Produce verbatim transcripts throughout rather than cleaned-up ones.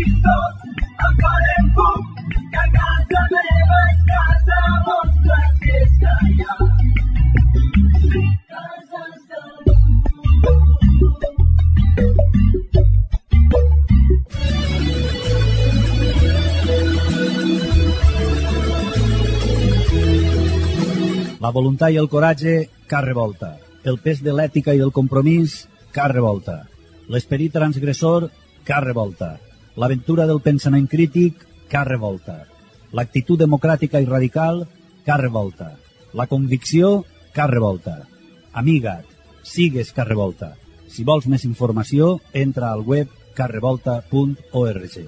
La voluntat i el coratge, cap revolta. El pes de l'ètica i del compromís, cap revolta. L'esperit transgressor, cap revolta. L'aventura del pensament crític, cap revolta. L'actitud democràtica i radical, cap revolta. La convicció, cap revolta. Amiga't, sigues cap revolta. Si vols més informació, entra al web cap revolta punt org.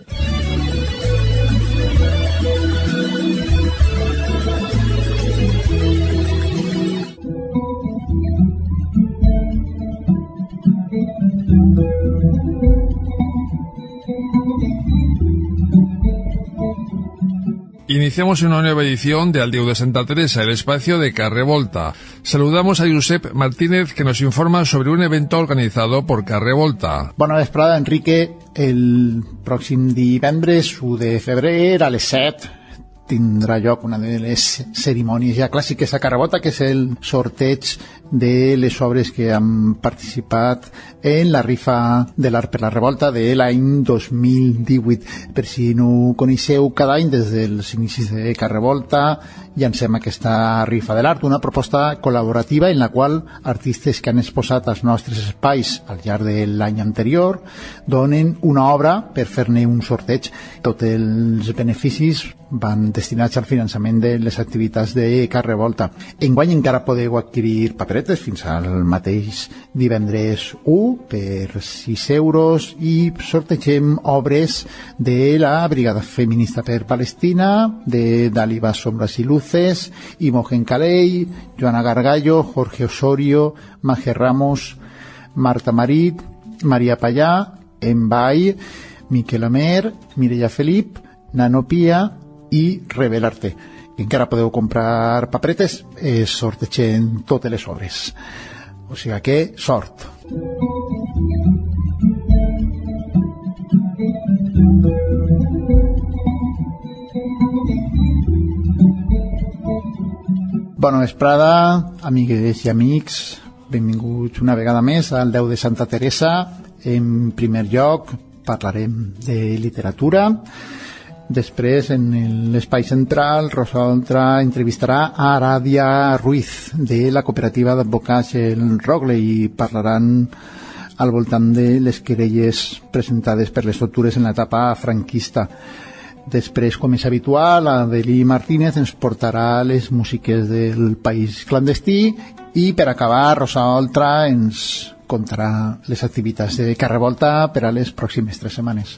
Iniciamos una nueva edición de Aldeu de Santa Teresa, el espacio de Carrevolta. Saludamos a Josep Martínez, que nos informa sobre un evento organizado por Carrevolta. Bona vesprada, Enrique. El pròxim divendres, u de febrer, a les set, tindrà lloc una de les cerimònies ja clàssiques a Carrevolta, que és el sorteig de les obres que han participat en la rifa de l'Art per la Revolta de l'any dos mil divuit. Per si no ho coneixeu, cada any des dels inicis de Carrevolta llancem aquesta rifa de l'art, una proposta col·laborativa en la qual artistes que han exposat als nostres espais al llarg de l'any anterior donen una obra per fer-ne un sorteig. Tots els beneficis van destinats al finançament de les activitats de Carrevolta. Enguany encara podeu adquirir paperetes fins al mateix divendres u per sis euros i sortegem obres de la Brigada Feminista per Palestina, de Dàliba Sombras i Luces, Imogen Caley, Joana Gargallo, Jorge Osorio, Maje Ramos, Marta Marit, Maria Pallà, Envai, Miquel Amer, Mireia Felip, Nano Pia i Rebel Arte. Encara podeu comprar paperetes, eh, sortegem totes les obres. O sigui que, sort! Bona vesprada, amigues i amics. Benvinguts una vegada més al Aldeu de Santa Teresa. En primer lloc parlarem de literatura. Després, en l'espai central, Rosa Oltra entrevistarà a Aràdia Ruiz, de la cooperativa d'advocats El Rogle, i parlaran al voltant de les querelles presentades per les tortures en l'etapa franquista. Després, com és habitual, Adeli Martínez ens portarà les músiques del País Clandestí i, per acabar, Rosa Oltra ens contarà les activitats de Carrevolta per a les pròximes tres setmanes.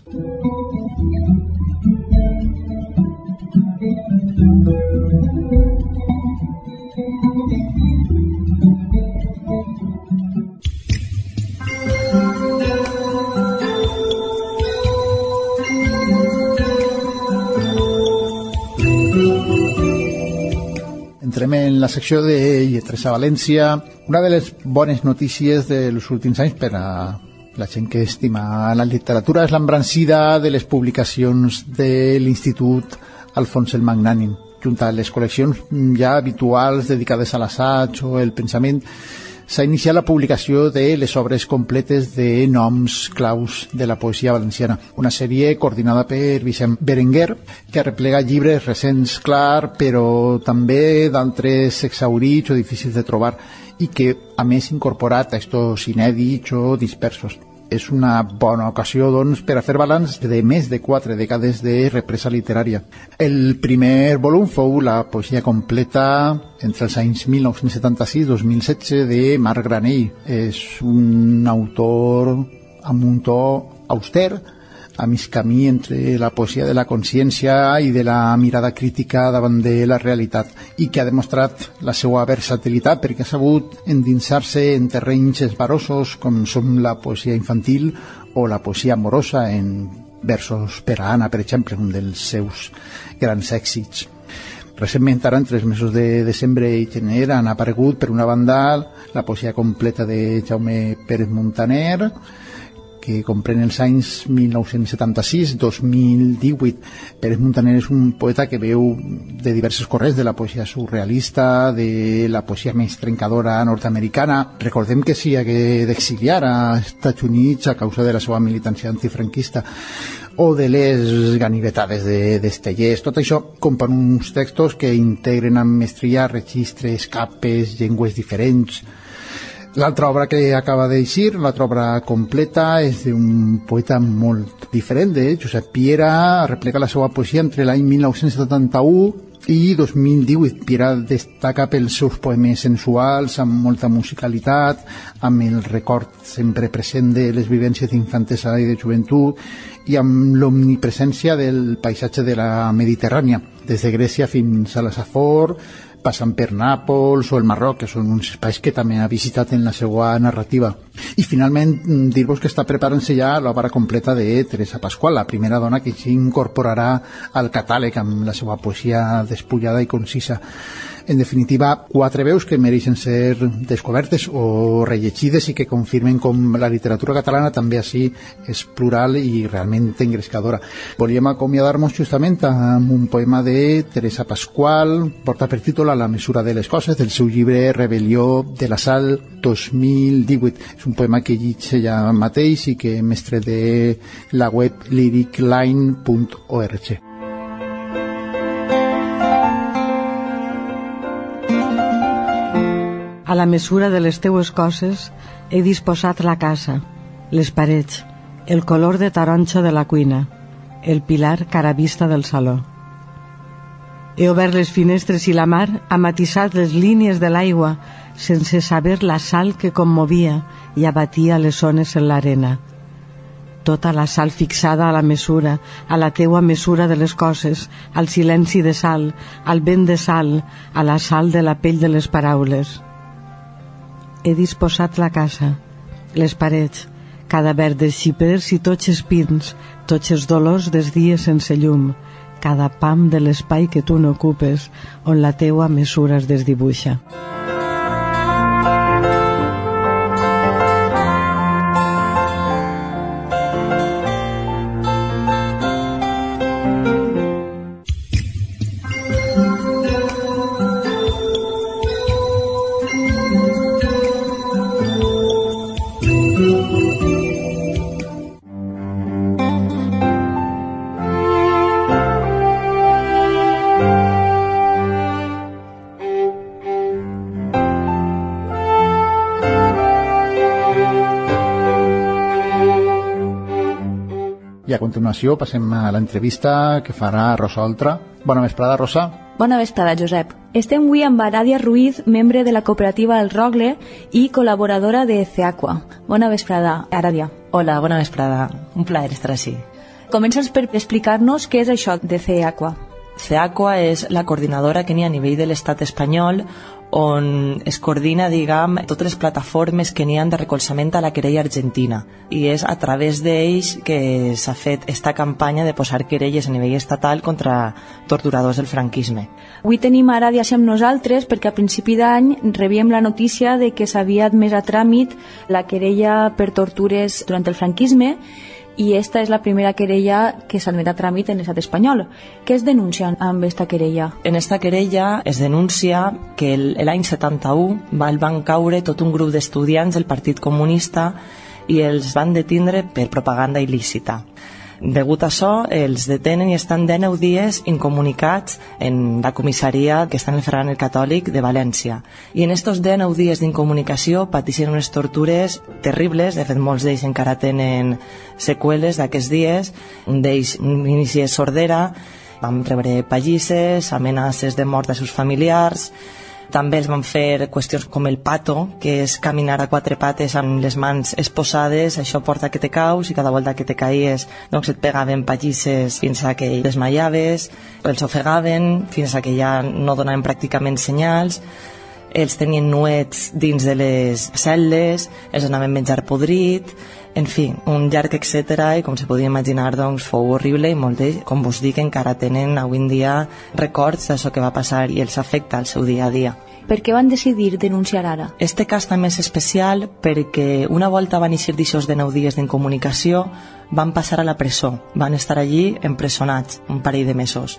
Entrem en la secció de Lletres a València. Una de les bones notícies dels últims anys per a la gent que estima la literatura és l'embrancida de les publicacions de l'Institut Alfons el Magnànim. Junt a les col·leccions ja habituals dedicades a l'assaig o el pensament, s'ha iniciat la publicació de les obres completes de noms claus de la poesia valenciana. Una sèrie coordinada per Vicent Berenguer, que arreplega llibres recents, clar, però també d'altres exhaurits o difícils de trobar, i que, a més, incorpora textos inèdits o dispersos. És una bona ocasió, doncs, per a fer balanç de més de quatre dècades de represa literària. El primer volum fou la poesia completa entre els anys mil nou-cents setanta-sis i dos mil setze de Marc Granell. És un autor amb un to auster, a mig camí entre la poesia de la consciència i de la mirada crítica davant de la realitat, i que ha demostrat la seva versatilitat perquè ha sabut endinsar-se en terrenys esbarosos com són la poesia infantil o la poesia amorosa en versos per a Anna, per exemple, un dels seus grans èxits. Recentment, ara, entre els mesos de desembre i gener, han aparegut, per una banda, la poesia completa de Jaume Pérez Montaner, que comprèn els anys mil nou-cents setanta-sis a dos mil divuit. Pérez Montaner és un poeta que veu de diversos corrents, de la poesia surrealista, de la poesia més trencadora nord-americana. Recordem que s'hi hagué d'exiliar a Estats Units a causa de la seva militància antifranquista, o de les ganivetades de d'Estellers. Tot això com per uns textos que integren amb mestria registres, capes, llengües diferents. L'altra obra que acaba d'eixir, l'altra obra completa, és d'un poeta molt diferent, de Josep Piera, replega la seva poesia entre l'any mil nou-cents setanta-u i dos mil divuit. Piera destaca pels seus poemes sensuals, amb molta musicalitat, amb el record sempre present de les vivències d'infantesa i de joventut, i amb l'omnipresència del paisatge de la Mediterrània, des de Grècia fins a la Safor, passant per Nàpols o el Marroc, que són uns espais que també ha visitat en la seva narrativa. I finalment dir-vos que està preparant-se ja l'obra completa de Teresa Pascual, la primera dona que s'incorporarà al catàleg amb la seva poesia despullada i concisa. En definitiva, quatre veus que mereixen ser descobertes o rellegides i que confirmen com la literatura catalana també així és plural i realment engrescadora. Volíem acomiadar-nos justament amb un poema de Teresa Pascual, porta per títol A la mesura de les coses, del seu llibre Rebel·lió de la Sal dos mil divuit. És un poema que llig ella mateix i que mestre de la web lyric line punt org. A la mesura de les teues coses he disposat la casa, les parets, el color de taronja de la cuina, el pilar cara vista del saló. He obert les finestres i la mar ha matissat les línies de l'aigua sense saber la sal que commovia i abatia les ones en l'arena. Tota la sal fixada a la mesura, a la teua mesura de les coses, al silenci de sal, al vent de sal, a la sal de la pell de les paraules. He disposat la casa, les parets, cada verd dels xipers i tots els pins, tots els dolors dels dies sense llum, cada pam de l'espai que tu n'ocupes, on la teua mesura es desdibuixa. A continuació passem a l'entrevista que farà Rosa Oltra. Bona vesprada, Rosa. Bona vesprada, Josep. Estem avui amb Aradia Ruiz, membre de la cooperativa El Rogle i col·laboradora de CEAQUA. Bona vesprada, Aradia. Hola, bona vesprada. Un plaer estar així. Comença'ns per explicar-nos què és això de CEAQUA. CEAQUA és la coordinadora que n'hi ha a nivell de l'estat espanyol on es coordina, diguem, totes les plataformes que n'hi ha de recolzament a la querella argentina. I és a través d'ells que s'ha fet esta campanya de posar querelles a nivell estatal contra torturadors del franquisme. Avui tenim a Aradia amb nosaltres perquè a principi d'any rebíem la notícia de que s'havia admès a tràmit la querella per tortures durant el franquisme i esta és la primera querella que s'admet a tràmit en l'estat espanyol. Què es denuncia amb esta querella? En esta querella es denuncia que l'any setanta-u van caure tot un grup d'estudiants del Partit Comunista i els van detindre per propaganda il·lícita. Degut a això, els detenen i estan dinou dies incomunicats en la comissaria que està en el Ferran el Catòlic de València. I en estos dinou dies d'incomunicació pateixen unes tortures terribles, de fet molts d'ells encara tenen seqüeles d'aquests dies, un d'ells un inici de sordera, van rebre pallisses, amenaces de mort de seus familiars. També els van fer qüestions com el pato, que és caminar a quatre pates amb les mans esposades, això porta que te caus i cada volta que te caïes doncs et pegaven pallisses fins a que desmaiaves, els ofegaven fins a que ja no donaven pràcticament senyals, els tenien nuets dins de les cel·les, els anaven menjar podrit, en fi, un llarg etcètera, i com se podia imaginar, doncs, fou horrible i molts d'ells, com vos dic, encara tenen avui en dia records d'això que va passar i els afecta al seu dia a dia. Per què van decidir denunciar ara? Este cas també és especial perquè una volta van eixir d'aixòs de nou dies d'incomunicació, van passar a la presó, van estar allí empresonats un parell de mesos.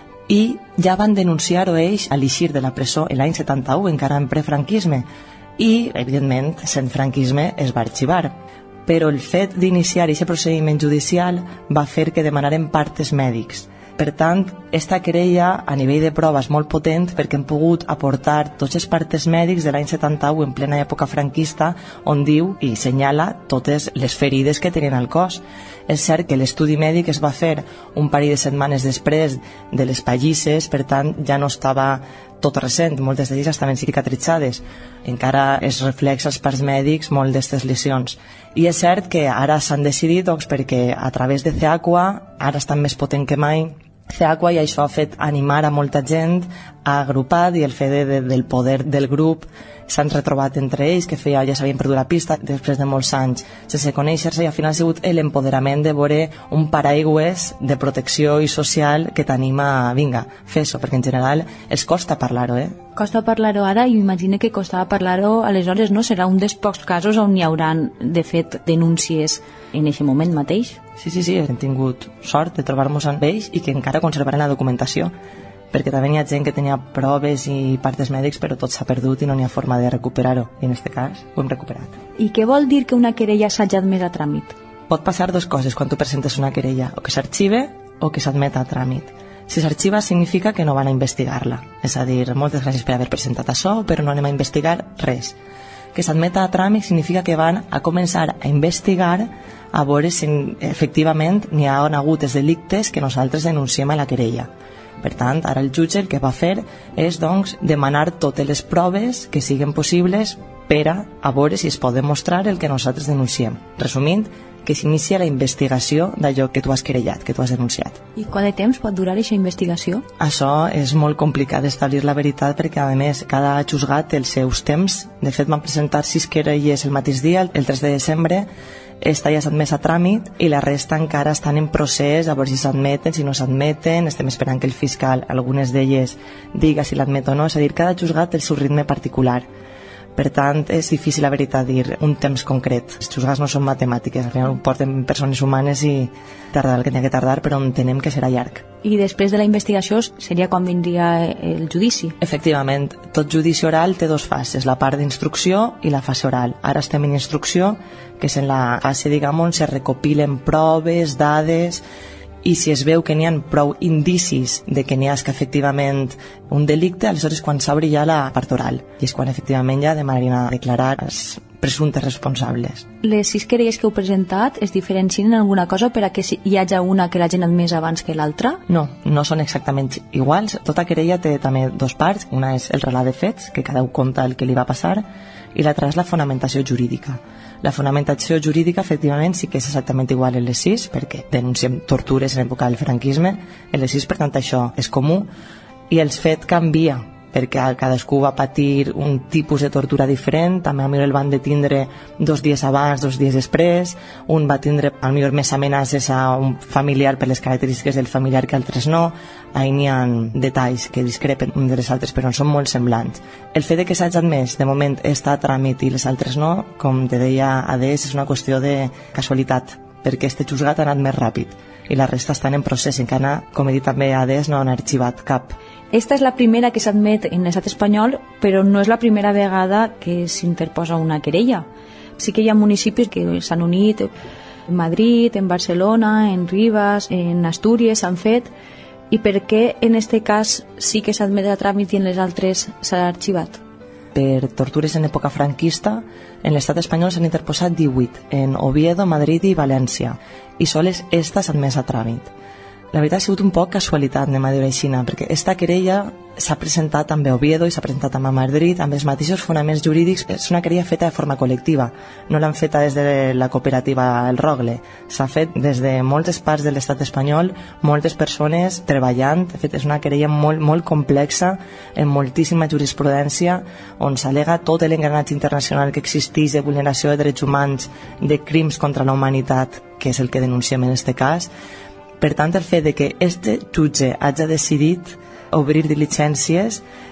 I ja van denunciar-ho ells a l'eixir de la presó l'any setanta-u, encara en prefranquisme, i, evidentment, sent franquisme es va arxivar. Però el fet d'iniciar aquest procediment judicial va fer que demanaren partes mèdics. Per tant, esta querella a nivell de prova és molt potent perquè hem pogut aportar tots els partes mèdics de l'any setanta-u en plena època franquista, on diu i senyala totes les ferides que tenien al cos. És cert que l'estudi mèdic es va fer un parell de setmanes després de les pallisses, per tant ja no estava tot recent, moltes d'elles estaven cicatritzades. Encara es reflexa als parts mèdics molt d'aquestes lesions. I és cert que ara s'han decidit, doncs, perquè a través de CEACUA, ara estan més potent que mai, CEACUA, i això ha fet animar a molta gent, ha agrupat, i el fet de, de, del poder del grup s'han retrobat entre ells, que feia, ja s'havien perdut la pista després de molts anys sense conèixer-se, i al final ha sigut l'empoderament de veure un paraigües de protecció i social que t'anima a, vinga, fes-ho, perquè en general els costa parlar-ho, eh? Costa parlar-ho ara, i m'imagino que costava parlar-ho aleshores, no? Serà un dels pocs casos on hi hauran, de fet, denúncies en aquest moment mateix? Sí, sí, sí, hem tingut sort de trobar-nos amb ells i que encara conservaran la documentació, perquè també hi ha gent que tenia proves i partes mèdics però tot s'ha perdut i no n'hi ha forma de recuperar-ho, i en aquest cas ho hem recuperat. I què vol dir que una querella s'hagi admès a tràmit? Pot passar dues coses quan tu presentes una querella, o que s'arxive o que s'admeta a tràmit. Si s'arxiva significa que no van a investigar-la, és a dir, moltes gràcies per haver presentat això, però no anem a investigar res. Que s'admeta a tràmit significa que van a començar a investigar a veure si efectivament n'hi ha hagut els delictes que nosaltres denunciem a la querella. Per tant, ara el jutge el que va fer és, doncs, demanar totes les proves que siguin possibles per a, a veure si es pot demostrar el que nosaltres denunciem. Resumint, que s'inicia la investigació d'allò que tu has querellat, que tu has denunciat. I quant de temps pot durar aquesta investigació? Això és molt complicat d'establir la veritat perquè, a més, cada juzgat té els seus temps. De fet, van presentar sis querelles el mateix dia, el tres de desembre. Esta ja s'ha admès a tràmit i la resta encara estan en procés, a veure si s'admeten, si no s'admeten. Estem esperant que el fiscal, algunes d'elles, diga si l'admet o no. És a dir, cada juzgat té el seu ritme particular. Per tant, és difícil, la veritat, dir un temps concret. Els juzgats no són matemàtiques, al final ho porten persones humanes i tardarà el que n'hi ha que tardar, però entenem que serà llarg. I després de la investigació seria quan vindria el judici? Efectivament, tot judici oral té dos fases, la part d'instrucció i la fase oral. Ara estem en instrucció, que és en la fase, diguem, on se recopilen proves, dades, i si es veu que n'hi ha prou indicis de que n'hi ha efectivament un delicte, aleshores quan s'obre ja la part oral, i és quan efectivament ja demanen a declarar els presumptes responsables. Les sis querelles que heu presentat es diferencien en alguna cosa per a que hi hagi una que l'hagin admès abans que l'altra? No, no són exactament iguals. Tota querella té també dos parts. Una és el relat de fets, que cada un conta el que li va passar, i l'altra és la fonamentació jurídica. La fonamentació jurídica, efectivament, sí que és exactament igual en les sis, perquè denunciem tortures en l'època del franquisme. En les sis, per tant, això és comú, i el fet canvia, perquè cadascú va patir un tipus de tortura diferent. També a mi el van detindre dos dies abans, dos dies després. Un va tindre a mi més amenaces a un familiar per les característiques del familiar que altres no. Ahí n'hi ha detalls que discrepen un de les altres, però són molt semblants. El fet de que s'hagi admès, de moment, està a tràmit i les altres no, com te deia Ades, és una qüestió de casualitat, perquè este juzgat ha anat més ràpid i la resta estan en procés. Encara, com he dit també, Ades no han arxivat cap. Esta és la primera que s'admet en l'estat espanyol, però no és la primera vegada que s'interposa una querella. Sí que hi ha municipis que s'han unit, en Madrid, en Barcelona, en Rivas, en Astúries s'han fet. I per què en este cas sí que s'admet a tràmit i en les altres s'ha arxivat? Per tortures en època franquista, en l'estat espanyol s'han interposat divuit, en Oviedo, Madrid i València, i soles esta s'ha admès a tràmit. La veritat ha sigut un poc casualitat, anem a dir-ho així, perquè esta querella s'ha presentat també a Oviedo i s'ha presentat també a Madrid amb els mateixos fonaments jurídics. És una querella feta de forma col·lectiva, no l'han feta des de la cooperativa El Rogle, s'ha fet des de moltes parts de l'estat espanyol, moltes persones treballant. De fet, és una querella molt, molt complexa, en moltíssima jurisprudència, on s'al·lega tot l'engranatge internacional que existeix de vulneració de drets humans, de crims contra la humanitat, que és el que denunciem en aquest cas. Per tant, el fet de que este jutge hagi decidit obrir diligències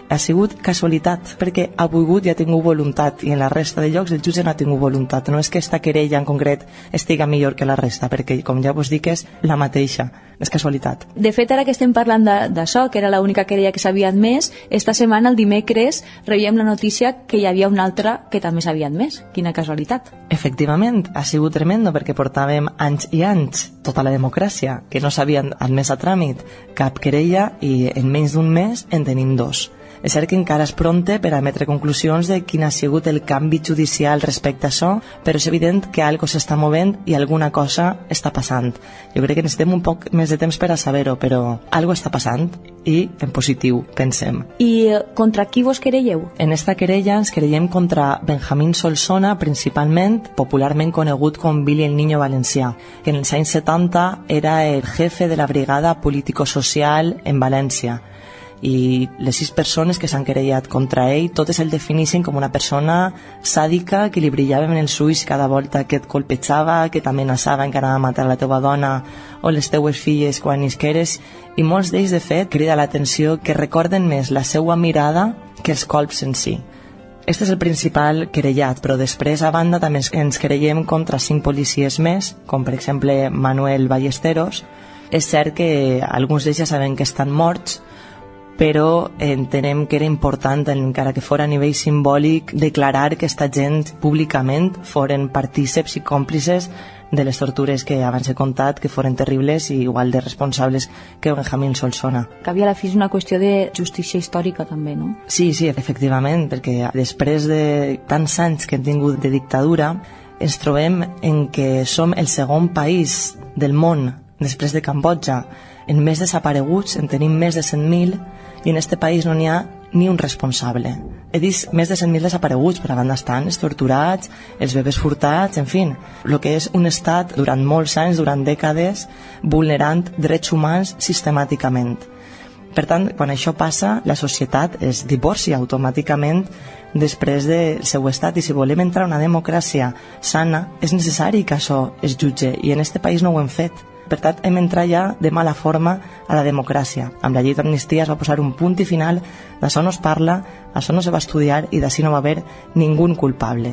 ha sigut casualitat, perquè ha volgut i ha tingut voluntat, i en la resta de llocs el jutge no ha tingut voluntat. No és que esta querella en concret estiga millor que la resta, perquè, com ja vos dic, és la mateixa, és casualitat. De fet, ara que estem parlant d'això, que era l'única querella que s'havia admès, esta setmana, el dimecres, rebíem la notícia que hi havia una altra que també s'havia admès. Quina casualitat. Efectivament, ha sigut tremendo, perquè portàvem anys i anys, tota la democràcia, que no s'havien admès a tràmit cap querella, i en menys d'un mes en tenim dos. És cert que encara és pronte per a emetre conclusions de quin ha sigut el canvi judicial respecte a això, però és evident que algo s'està movent i alguna cosa està passant. Jo crec que necessitem un poc més de temps per a saber-ho, però algo està passant i en positiu, pensem. I contra qui vos querelleu? En esta querella ens querellem contra Benjamín Solsona, principalment, popularment conegut com Billy el Niño Valencià, que en els anys setanta era el jefe de la brigada político-social en València. I les sis persones que s'han querellat contra ell, totes el defineixen com una persona sàdica, que li brillaven els ulls cada volta que et colpejava, que t'amenaçava que anava a matar la teva dona o les teues filles quan isqueres, i molts d'ells, de fet, crida l'atenció que recorden més la seva mirada que els colps en si. Este és el principal querellat, però després, a banda, també ens querellem contra cinc policies més, com per exemple Manuel Ballesteros. És cert que alguns d'ells ja saben que estan morts, però entenem que era important, encara que fora a nivell simbòlic, declarar que esta gent públicament foren partíceps i còmplices de les tortures que abans he contat, que foren terribles i igual de responsables que Benjamín Solsona. Que havia a la fi és una qüestió de justícia històrica també, no? Sí, sí, efectivament, perquè després de tants anys que hem tingut de dictadura, ens trobem en que som el segon país del món, després de Cambodja, en més desapareguts, en tenim més de cent mil, i en este país no n'hi ha ni un responsable. He dit més de cent mil desapareguts, per a banda estan els torturats, els bebès furtats, en fi, el que és un estat durant molts anys, durant dècades, vulnerant drets humans sistemàticament. Per tant, quan això passa, la societat es divorcia automàticament després del seu estat, i si volem entrar a una democràcia sana, és necessari que això es jutge, i en este país no ho hem fet. Per tant, hem entrat ja de mala forma a la democràcia. Amb la llei d'amnistia es va posar un punt i final, d'això no es parla, això no se va estudiar i d'ací no va haver ningú culpable.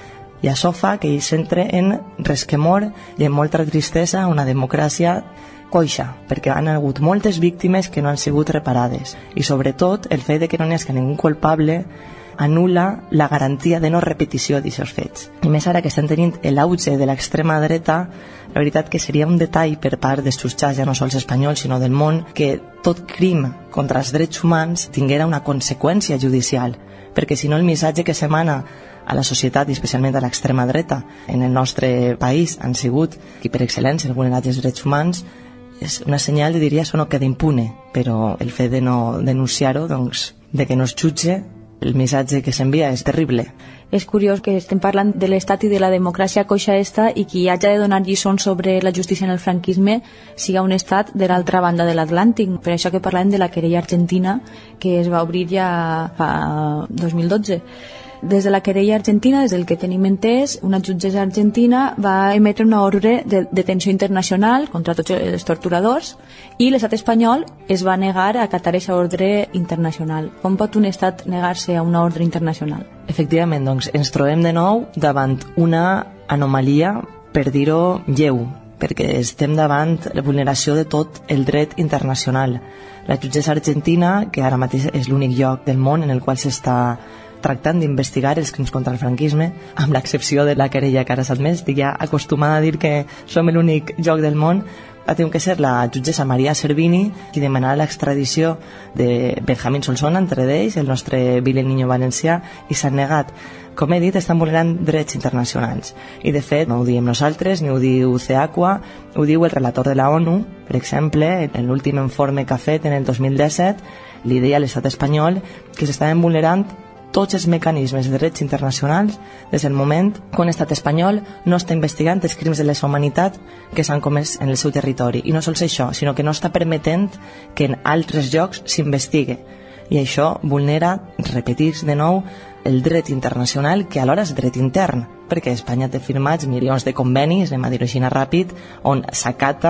I això fa que ells s'entre en resquemor i en molta tristesa una democràcia coixa, perquè han hagut moltes víctimes que no han sigut reparades. I sobretot el fet de que no n'hi hagi ningú culpable anul·la la garantia de no repetició d'aquests fets. I més ara que estem tenint l'auge de l'extrema dreta, la veritat que seria un detall per part dels jutjats, ja no sols espanyols, sinó del món, que tot crim contra els drets humans tinguera una conseqüència judicial, perquè si no el missatge que s'emana a la societat, i especialment a l'extrema dreta, en el nostre país han sigut, i per excel·lència, el vulnerat dels drets humans, és una senyal de diria això no queda impune, però el fet de no denunciar-ho, doncs, de que no es jutge, el missatge que s'envia és terrible. És curiós que estem parlant de l'estat i de la democràcia coixa esta, i qui hagi de donar lliçons sobre la justícia en el franquisme siga un estat de l'altra banda de l'Atlàntic. Per això que parlem de la querella argentina, que es va obrir ja fa dos mil dotze. Des de la querella argentina, des del que tenim entès, una jutgessa argentina va emetre una ordre de detenció internacional contra tots els torturadors, i l'estat espanyol es va negar a acatar aquesta ordre internacional. Com pot un estat negar-se a una ordre internacional? Efectivament, doncs, ens trobem de nou davant una anomalia, per dir-ho lleu, perquè estem davant la vulneració de tot el dret internacional. La jutgessa argentina, que ara mateix és l'únic lloc del món en el qual s'està tractant d'investigar els crims contra el franquisme, amb l'excepció de la querella que ara s'ha admès, estic ja acostumada a dir que som l'únic lloc del món, ha tingut que ser la jutgessa Maria Servini qui demanarà l'extradició de Benjamín Solsona, entre ells, el nostre Billy el Niño Valencià, i s'han negat. Com he dit, estan vulnerant drets internacionals. I, de fet, no ho diem nosaltres, ni ho diu CEACUA, ho diu el relator de la ONU, per exemple, en l'últim informe que ha fet en el dos mil disset, li deia a l'estat espanyol que s'estaven vulnerant tots els mecanismes de drets internacionals des del moment quan l'estat espanyol no està investigant els crims de la humanitat que s'han comès en el seu territori. I no sols això, sinó que no està permetent que en altres llocs s'investigue. I això vulnera, repetís de nou, el dret internacional, que alhora és dret intern, perquè Espanya té firmats milions de convenis, anem a dir-ho així ràpid, on s'acata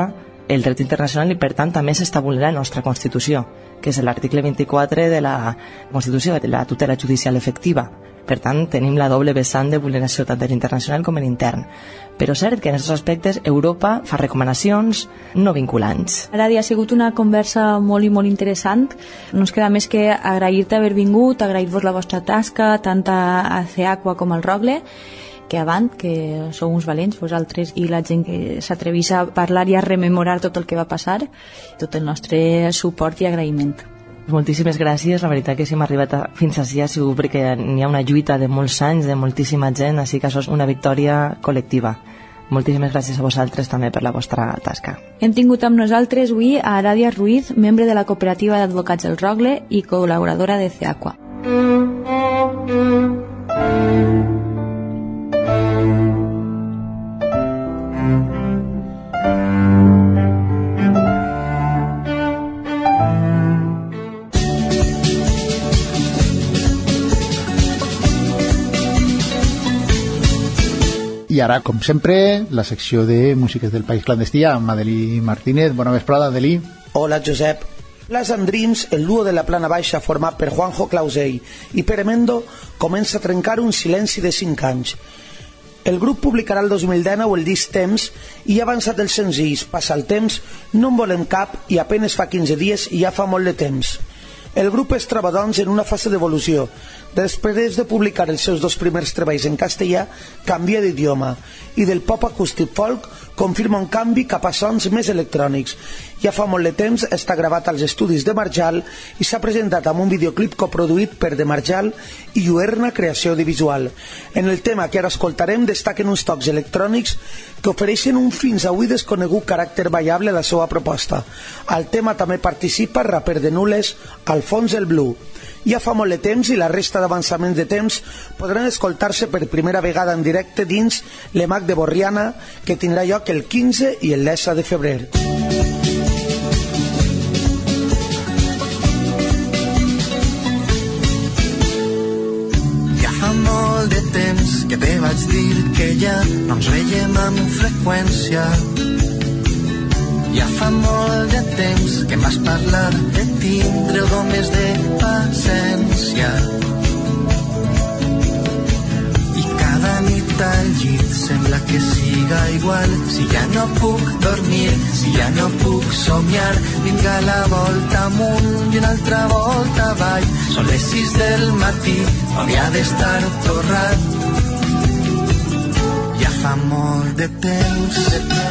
el dret internacional i, per tant, també s'està vulnerant la nostra Constitució, que és l'article vint-i-quatre de la Constitució, de la tutela judicial efectiva. Per tant, tenim la doble vessant de vulneració tant de l'internacional com de l'intern. Però és cert que en aquests aspectes Europa fa recomanacions no vinculants. Aradi, ha sigut una conversa molt i molt interessant. No ens queda més que agrair-te haver vingut, agrair-vos la vostra tasca, tant a CEACUA com al Rogle, que avant, que sou uns valents, vosaltres i la gent que s'atrevís a parlar i a rememorar tot el que va passar, tot el nostre suport i agraïment. Moltíssimes gràcies, la veritat que si hem arribat a, fins ací ha sigut perquè n'hi ha una lluita de molts anys, de moltíssima gent, així que això és una victòria col·lectiva. Moltíssimes gràcies a vosaltres també per la vostra tasca. Hem tingut amb nosaltres avui a Aradia Ruiz, membre de la cooperativa d'advocats del Rogle i col·laboradora de CEACUA. I ara, com sempre, la secció de Músiques del País Clandestí amb Adelí Martínez. Bona vesprada, Adelí. Hola, Josep. Las and Dreams, el dúo de la plana baixa format per Juanjo Clausell i Pere Mendo, comença a trencar un silenci de cinc anys. El grup publicarà el dos mil dinou el disc Temps i ha avançat els senzills Passa el temps, No en volem cap i apenes fa quinze dies i ja fa molt de temps. El grup es troba, doncs, en una fase d'evolució. Després de publicar els seus dos primers treballs en castellà, canvia d'idioma i del pop acústic folk confirma un canvi cap a sons més electrònics. Ja fa molt de temps està gravat als estudis de Marjal i s'ha presentat amb un videoclip coproduït per De Marjal i Lluerna Creació Audiovisual. En el tema que ara escoltarem destaquen uns tocs electrònics que ofereixen un fins avui desconegut caràcter ballable a la seva proposta. Al tema també participa el raper de Nules, Alfons el Blu. Ja fa molt de temps i la resta d'avançaments de temps podran escoltar-se per primera vegada en directe dins l'E M A C de Borriana, que tindrà lloc el quinze i el disset de febrer. Ja fa molt de temps que te vaig dir que ja no ens veiem amb freqüència. Ja fa molt de temps que em vas parlar de tindre o més de paciència. I cada nit al llit sembla que siga igual. Si ja no puc dormir, si ja no puc somiar, vinga la volta amunt i una altra volta avall. Són les sis del matí, hauria d'estar torrat. Ja fa molt de temps, de temps.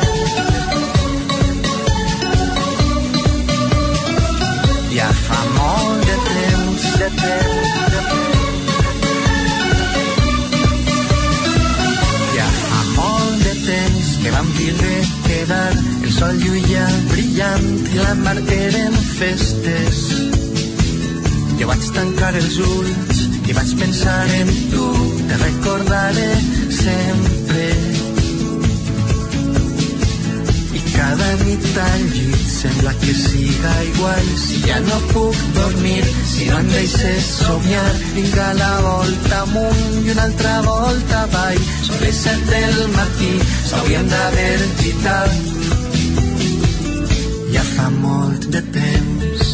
Ja fa molt de temps, de temps, de temps. Ja fa molt de temps que vam tindre que dar el sol lluïa brillant i la mar eren festes. Jo vaig tancar els ulls i vaig pensar en tu, te recordaré sempre. Cada nit al llit sembla que siga igual. Si ja no puc dormir, si no em deixes somiar, vinga la volta amunt i una altra volta avall. Són les set del matí, s'haurien d'haver gitat. Ja fa molt de temps.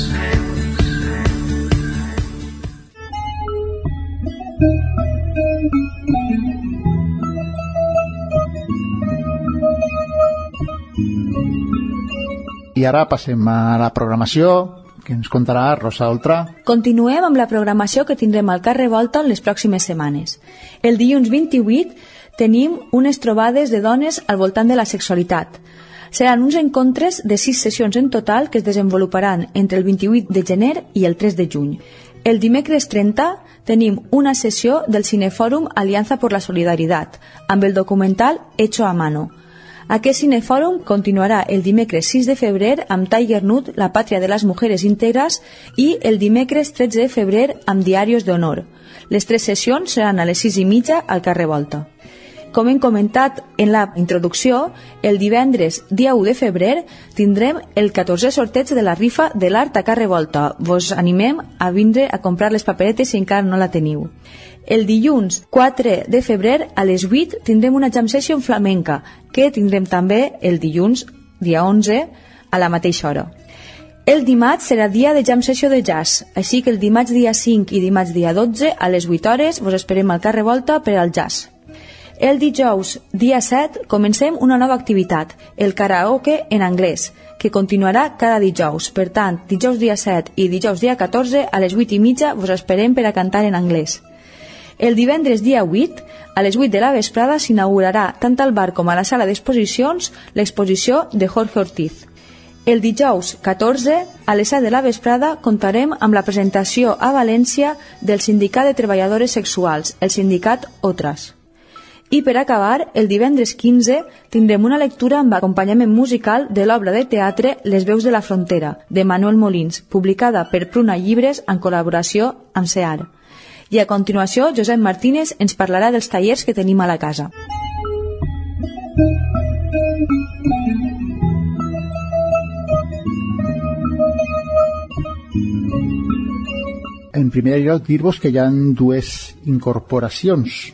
I ara passem a la programació, que ens contarà Rosa Oltra. Continuem amb la programació que tindrem al carrer Volta en les pròximes setmanes. El dilluns vint-i-vuit tenim unes trobades de dones al voltant de la sexualitat. Seran uns encontres de sis sessions en total que es desenvoluparan entre el vint-i-vuit de gener i el tres de juny. El dimecres trenta tenim una sessió del Cinefòrum Alianza por la Solidaridad amb el documental Hecho a Mano. Aquest cinefòrum continuarà el dimecres sis de febrer amb Tiger Nut, La Pàtria de les Mujeres Íntegres, i el dimecres tretze de febrer amb Diarios de Honor. Les tres sessions seran a les sis i mitja al carrer Volta. Com hem comentat en la introducció, el divendres, dia u de febrer, tindrem el catorzè sorteig de la rifa de l'art a carrer Volta. Vos animem a vindre a comprar les paperetes si encara no la teniu. El dilluns quatre de febrer a les vuit tindrem una jam session flamenca, que tindrem també el dilluns, dia onze, a la mateixa hora. El dimarts serà dia de jam sessió de jazz, així que el dimarts dia cinc i dimarts dia dotze a les vuit hores vos esperem al Carrer Volta per al jazz. El dijous dia set comencem una nova activitat, el karaoke en anglès, que continuarà cada dijous. Per tant, dijous dia set i dijous dia catorze a les vuit i mitja vos esperem per a cantar en anglès. El divendres dia vuit, a les vuit de la vesprada s'inaugurarà tant al bar com a la sala d'exposicions l'exposició de Jorge Ortiz. El dijous catorze, a les set de la vesprada, comptarem amb la presentació a València del Sindicat de Treballadores Sexuals, el sindicat OTRAS. I per acabar, el divendres quinze, tindrem una lectura amb acompanyament musical de l'obra de teatre Les veus de la frontera, de Manuel Molins, publicada per Pruna Llibres en col·laboració amb SEAR. I a continuació, Josep Martínez ens parlarà dels tallers que tenim a la casa. En primer lloc, dir-vos que hi ha dues incorporacions.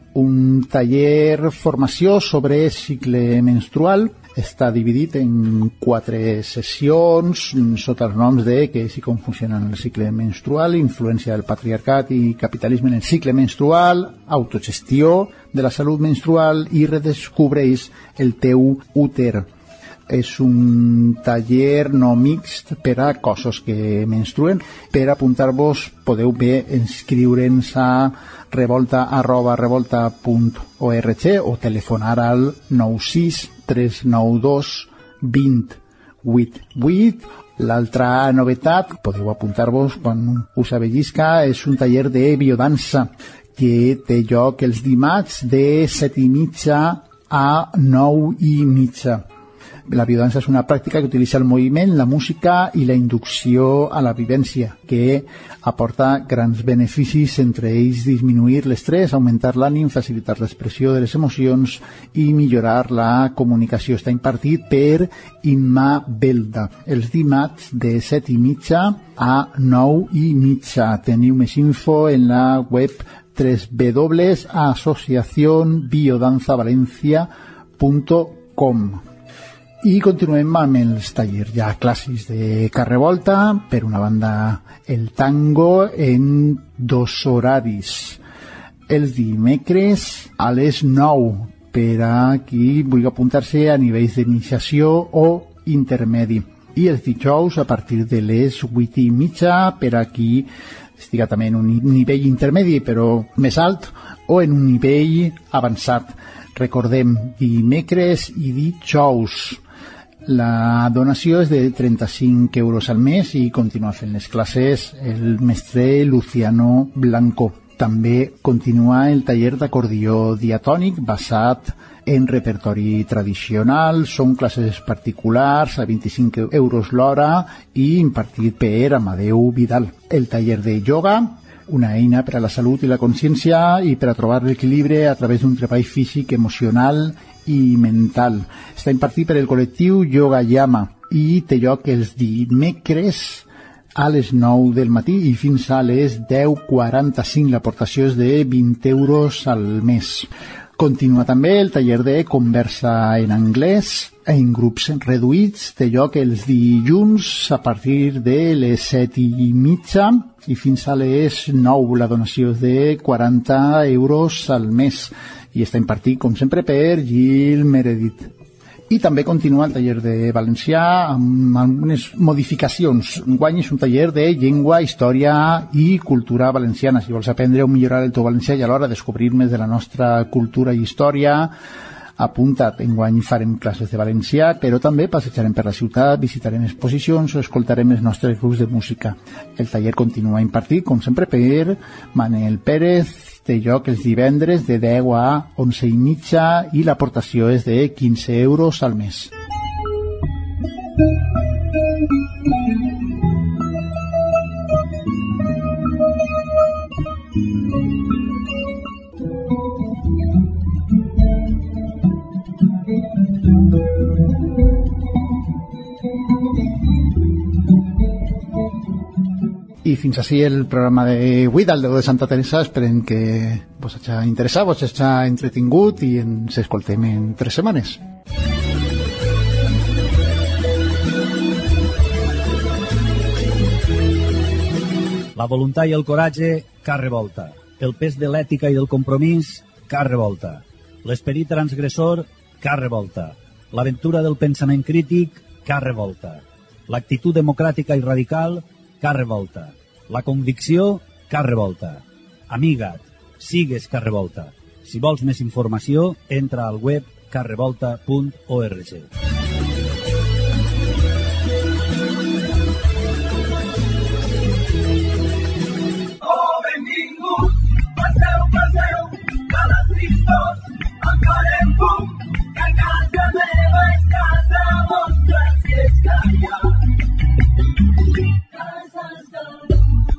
Un taller formació sobre cicle menstrual està dividit en quatre sessions sota els noms de que sí com funciona el cicle menstrual, influència del patriarcat i capitalisme en el cicle menstrual, autogestió de la salut menstrual i redescobreix el teu úter. És un taller no mixt per a cossos que menstruen. Per apuntar-vos podeu bé inscriure'ns a revolta arroba revolta punt org o telefonar al nou sis tres nou dos vint vuit vuit. L'altra novetat, podeu apuntar-vos quan us avellisca, és un taller de biodansa que té lloc els dimarts de set i mitja a nou i mitja. La biodansa és una pràctica que utilitza el moviment, la música i la inducció a la vivència, que aporta grans beneficis, entre ells disminuir l'estrès, augmentar l'ànim, facilitar l'expressió de les emocions i millorar la comunicació. Està impartit per Imma Belda, els dimarts de set i mitja a nou i mitja. Teniu més info en la web w w w punt asociación biodanza valencia punt com. I continuem amb els tallers ja clàssics de Carrer Volta. Per una banda, el tango en dos horaris. Els dimecres a les nou, per a qui vulgui apuntar-se a nivells d'iniciació o intermedi. I els dijous a partir de les vuit i mitja, per a qui estiga també en un nivell intermedi però més alt o en un nivell avançat. Recordem, dimecres i dijous. La donació és de trenta-cinc euros al mes i continua fent les classes el mestre Luciano Blanco. També continua el taller d'acordió diatònic basat en repertori tradicional. Són classes particulars a vint-i-cinc euros l'hora i impartit per Amadeu Vidal. El taller de ioga, una eina per a la salut i la consciència i per a trobar l'equilibri a través d'un treball físic, emocional i mental. Està impartit per el col·lectiu Yoga Yama i té lloc els dimecres a les nou del matí i fins a les deu quaranta-cinc. L'aportació és de vint euros al mes. Continua també el taller de conversa en anglès en grups reduïts. Té lloc els dilluns a partir de les set i mitja i fins a les nou. La donació és de quaranta euros al mes i està impartit, com sempre, per Gil Meredith. I també continua el taller de valencià amb algunes modificacions. Enguany és un taller de llengua, història i cultura valenciana. Si vols aprendre o millorar el teu valencià i alhora descobrir més de la nostra cultura i història, apunta't. Enguany farem classes de valencià, però també passejarem per la ciutat, visitarem exposicions o escoltarem els nostres grups de música. El taller continua impartit, com sempre, per Manel Pérez. Té lloc els divendres de deu a onze i mitja i l'aportació és de quinze euros al mes. I fins així el programa d'avui del Déu de Santa Teresa. Esperem que vos hagi interessat, vos hagi entretingut i ens escoltem en tres setmanes. La voluntat i el coratge, Car Revolta. El pes de l'ètica i del compromís, Car Revolta. L'esperit transgressor, Car Revolta. L'aventura del pensament crític, Car Revolta. L'actitud democràtica i radical, Car Revolta. La convicció, Car Revolta. Amiga't, sigues Car Revolta. Si vols més informació, entra al web car revolta punt org. Oh, benvinguts, passeu, passeu, que les tristors en farem fum, que casa meva és casa vostra, si és que hi ha cases del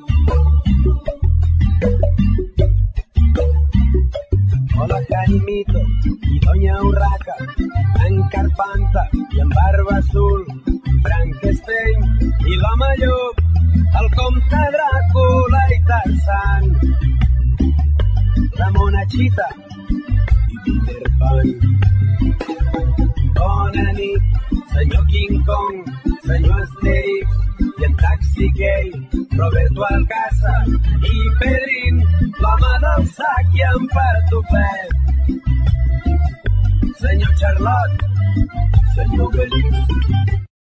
Hola Jaimito i Doña Urraca, en Carpanta i en Barba Azul, Frankenstein i l'home llop, el comte Dràcula i Tarzan, la Monachita i Peter Pan. Bona nit, senyor King Kong, senyor Asterix i en Taxi Gay, Roberto Alcázar i Pedrín, l'home del sac i en Patufet. Senyor Charlot, senyor Belís,